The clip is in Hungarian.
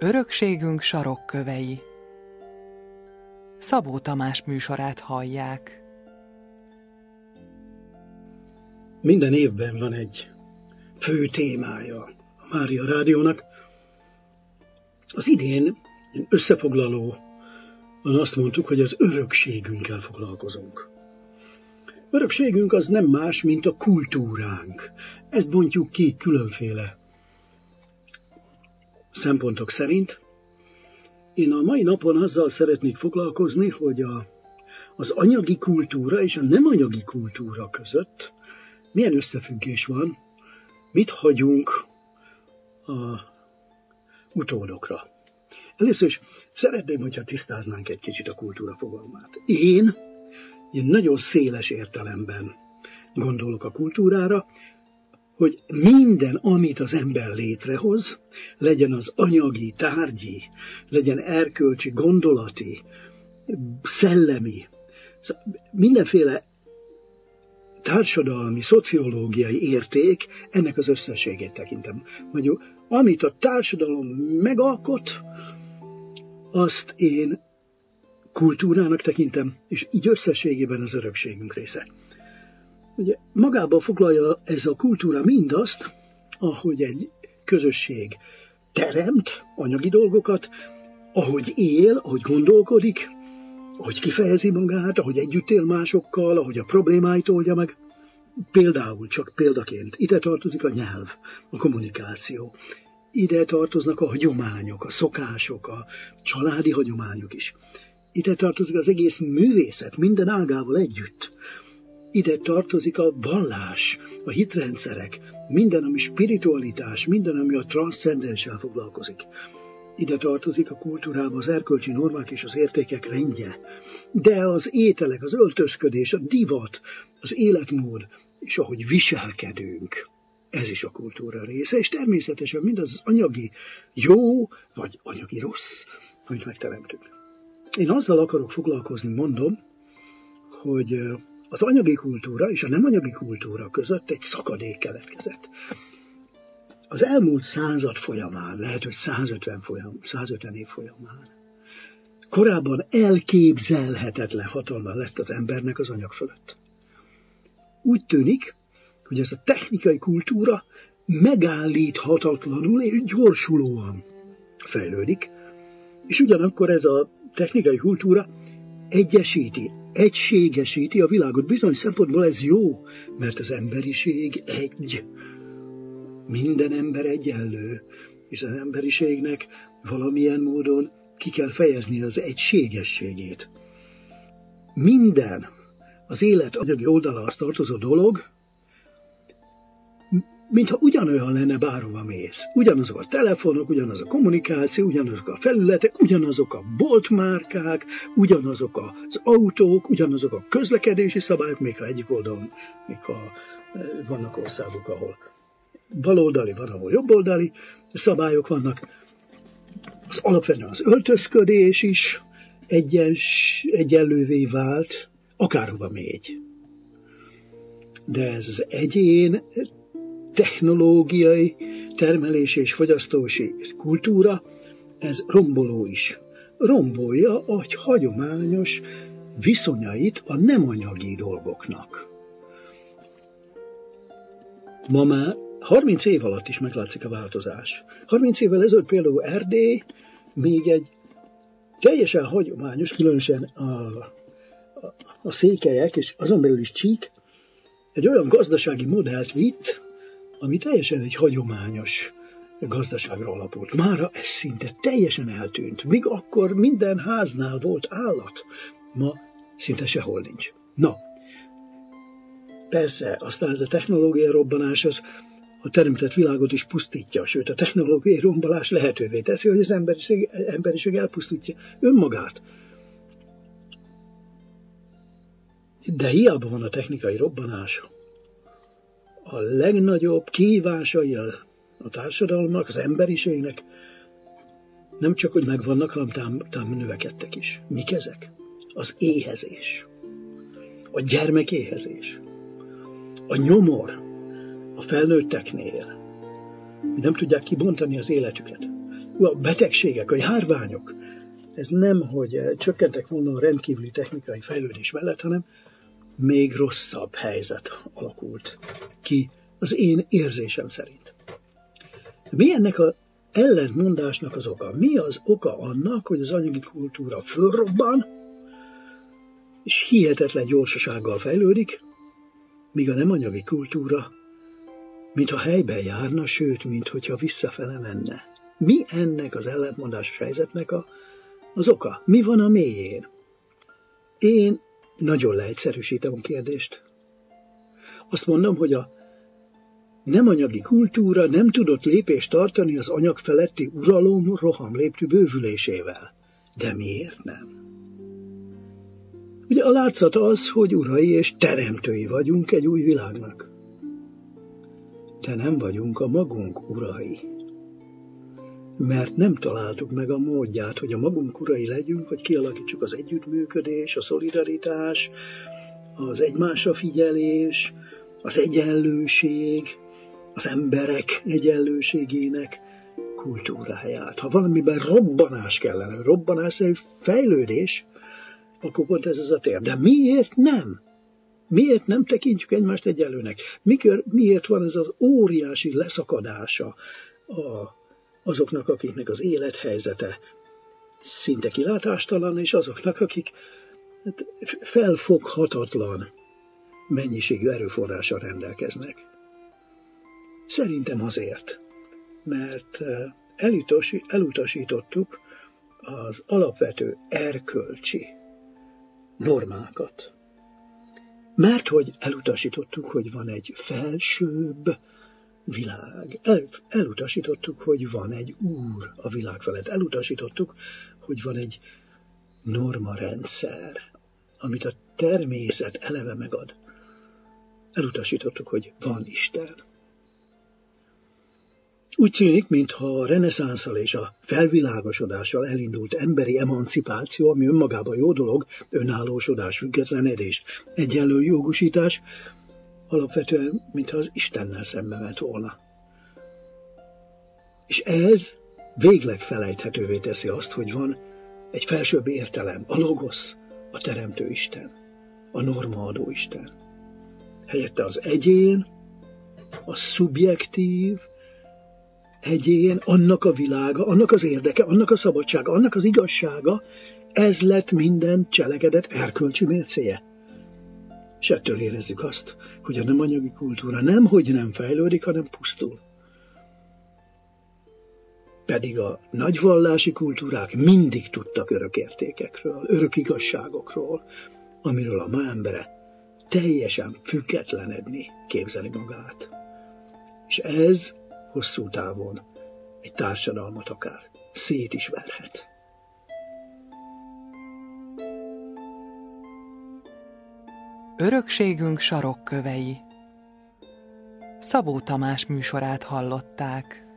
Örökségünk sarokkövei. Szabó Tamás műsorát hallják. Minden évben van egy fő témája a Mária Rádiónak. Az idén összefoglalóan azt mondtuk, hogy az örökségünkkel foglalkozunk. Örökségünk az nem más, mint a kultúránk. Ezt bontjuk ki különféle szempontok szerint. Én a mai napon azzal szeretnék foglalkozni, hogy az anyagi kultúra és a nem anyagi kultúra között milyen összefüggés van, mit hagyunk a utódokra. Először is szeretném, hogyha tisztáznánk egy kicsit a kultúra fogalmát. Én nagyon széles értelemben gondolok a kultúrára, hogy minden, amit az ember létrehoz, legyen az anyagi, tárgyi, legyen erkölcsi, gondolati, szellemi, mindenféle társadalmi, szociológiai érték, ennek az összességét tekintem. Mondjuk, amit a társadalom megalkot, azt én kultúrának tekintem, és így összességében az örökségünk része. Ugye magába foglalja ez a kultúra mindazt, ahogy egy közösség teremt anyagi dolgokat, ahogy él, ahogy gondolkodik, ahogy kifejezi magát, ahogy együtt él másokkal, ahogy a problémáit oldja meg. Például, csak példaként, ide tartozik a nyelv, a kommunikáció. Ide tartoznak a hagyományok, a szokások, a családi hagyományok is. Ide tartozik az egész művészet, minden ágával együtt. Ide tartozik a vallás, a hitrendszerek, minden, ami spiritualitás, minden, ami a transzcendenssel foglalkozik. Ide tartozik a kultúrába az erkölcsi normák és az értékek rendje. De az ételek, az öltözködés, a divat, az életmód, és ahogy viselkedünk, ez is a kultúra része, és természetesen mindaz anyagi jó, vagy anyagi rossz, amit megteremtünk. Én azzal akarok foglalkozni, mondom, hogy az anyagi kultúra és a nem anyagi kultúra között egy szakadék keletkezett. Az elmúlt század folyamán, lehet, hogy 150 év folyamán, korábban elképzelhetetlen hatalma lett az embernek az anyag fölött. Úgy tűnik, hogy ez a technikai kultúra megállíthatatlanul és gyorsulóan fejlődik, és ugyanakkor ez a technikai kultúra egységesíti a világot. Bizonyos szempontból ez jó, mert az emberiség egy. Minden ember egyenlő, és az emberiségnek valamilyen módon ki kell fejezni az egységességét. Minden az élet anyagi oldalához tartozó dolog, mintha ugyanolyan lenne, bárhova mész. Ugyanazok a telefonok, ugyanaz a kommunikáció, ugyanazok a felületek, ugyanazok a boltmárkák, ugyanazok az autók, ugyanazok a közlekedési szabályok, még ha egyik oldalon, még ha vannak országok, ahol baloldali, van, ahol jobboldali szabályok vannak. Alapvetően az öltözködés is egyenlővé vált, akárhova megy. De ez az egyén technológiai termelés és fogyasztósi kultúra, ez romboló is. Rombolja a hagyományos viszonyait a nem anyagi dolgoknak. Ma már 30 év alatt is meglátszik a változás. 30 évvel ezelőtt például Erdély még egy teljesen hagyományos, különösen a székelyek, és azon belül is Csík, egy olyan gazdasági modellt vitt, ami teljesen egy hagyományos gazdaságra alapult. Mára ez szinte teljesen eltűnt. Míg akkor minden háznál volt állat, ma szinte sehol nincs. Na, persze, aztán ez a technológiai robbanás az a teremtett világot is pusztítja, sőt a technológiai rombolás lehetővé teszi, hogy az emberiség elpusztítja önmagát. De hiába van a technikai robbanás, a legnagyobb kihívásai a társadalomnak, az emberiségnek nem csak, hogy megvannak, hanem növekedtek is. Mik ezek? Az éhezés, a gyermekéhezés, a nyomor a felnőtteknél, nem tudják kibontani az életüket. a betegségek, a járványok, ez nem, hogy csökkentek volna a rendkívüli technikai fejlődés mellett, hanem még rosszabb helyzet alakult ki az én érzésem szerint. Mi ennek az ellentmondásnak az oka? Mi az oka annak, hogy az anyagi kultúra fölrobban, és hihetetlen gyorsasággal fejlődik, míg a nem anyagi kultúra, mintha helyben járna, sőt, mintha visszafele menne. Mi ennek az ellentmondásos helyzetnek az oka? Mi van a mélyén? Én nagyon leegyszerűsítem a kérdést. Azt mondom, hogy a nem anyagi kultúra nem tudott lépést tartani az anyag feletti uralom rohamléptű bővülésével. De miért nem? Ugye a látszat az, hogy urai és teremtői vagyunk egy új világnak. De nem vagyunk a magunk urai. Mert nem találtuk meg a módját, hogy a magunk urai legyünk, hogy kialakítsuk az együttműködés, a szolidaritás, az egymásra figyelés, az egyenlőség, az emberek egyenlőségének kultúráját. Ha valamiben robbanás kellene, robbanásszerű fejlődés, akkor pont ez az a tér. De miért nem? Miért nem tekintjük egymást egyenlőnek? Miért van ez az óriási leszakadása azoknak, akiknek az élethelyzete szinte kilátástalan, és azoknak, akik felfoghatatlan mennyiségű erőforrással rendelkeznek? Szerintem azért, mert elutasítottuk az alapvető erkölcsi normákat. Mert hogy elutasítottuk, hogy van egy felsőbb világ. Elutasítottuk, hogy van egy úr a világ felett. Elutasítottuk, hogy van egy normarendszer, amit a természet eleve megad. Elutasítottuk, hogy van Isten. Úgy tűnik, mintha a reneszánszal és a felvilágosodással elindult emberi emancipáció, ami önmagában jó dolog, önállósodás, függetlenedés, egyenlő jogosítás, alapvetően, mintha az Istennel szembe ment volna. És ez végleg felejthetővé teszi azt, hogy van egy felsőbb értelem, a logosz, a teremtő Isten, a normaadó Isten. Helyette az egyén, a szubjektív egyén, annak a világa, annak az érdeke, annak a szabadsága, annak az igazsága, ez lett minden cselekedet erkölcsi mércéje. És ettől érezzük azt, hogy a nem anyagi kultúra nemhogy nem fejlődik, hanem pusztul. Pedig a nagyvallási kultúrák mindig tudtak örök értékekről, örök igazságokról, amiről a ma embere teljesen függetlenedni képzeli magát. És ez hosszú távon egy társadalmat akár szét is verhet. Örökségünk sarokkövei. Szabó Tamás műsorát hallották.